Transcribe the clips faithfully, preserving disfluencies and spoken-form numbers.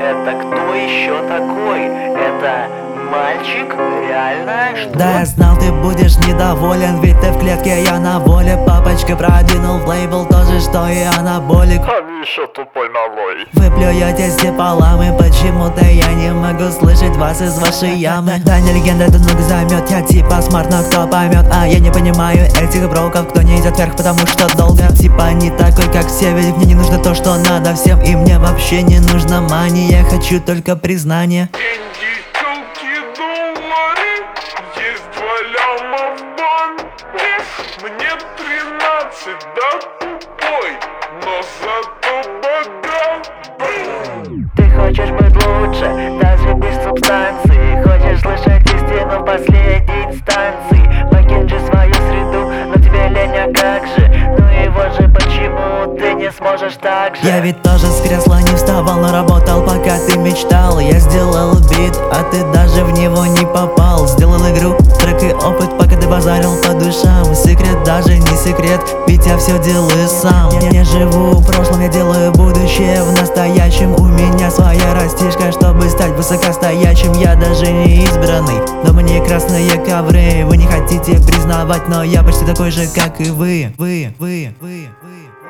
Это кто еще такой? Это мальчик? Реально? Что? Да, я знал, ты будешь недоволен, ведь ты в клетке, я на воле. Папочка продвинул в лейбл то же, что и анаболик. А еще тупой малой. Вы плюетесь типа ламы, почему-то я не могу слышать вас из вашей ямы. Да, не легенда, это много займет, я типа смарт, но кто поймет. А я не понимаю этих броков, кто не идет вверх, потому что долго. Типа не такой, как все, ведь мне не нужно то, что надо всем. И мне вообще не нужна мания, я хочу только признание. Мне тринадцать, да, тупой, но зато богат. Ты хочешь быть лучше, даже без субстанции. Хочешь слышать истину в последней инстанции. Покинь же свою среду, но тебе лень, а как же? Ну и вот же почему ты не сможешь так же. Я ведь тоже с кресла не вставал, но работал, пока ты мечтал. Я сделал бит, а ты даже в него не попал. Сделал игру, трек и опыт, пока ты базарил по душам. Секрет даже не секрет, ведь я все делаю сам. Я не живу в прошлом, я делаю будущее в настоящем. У меня своя растишка, чтобы стать высокостоящим. Я даже не избранный, но мне красные ковры. Вы не хотите признавать, но я почти такой же, как и вы. Вы, вы, вы, вы.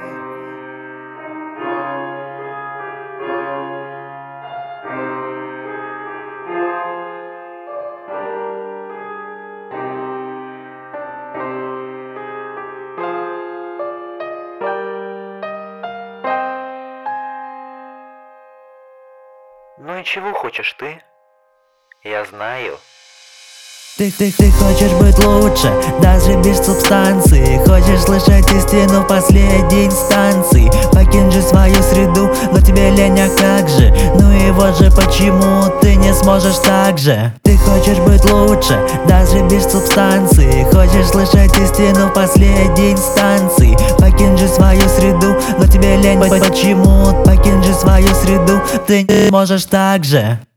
Ну и чего хочешь ты? Я знаю. Ты, ты, ты хочешь быть лучше, даже без субстанции. Хочешь слышать истину в последней инстанции. Покинь же свою среду, но тебе лень, а как же? Ну и вот же почему ты не сможешь так же. Ты хочешь быть лучше, даже без субстанции. Хочешь слышать истину в последней инстанции. Покинь же свою среду, но тебе лень, почему? Покинь же свою среду, ты не можешь так же.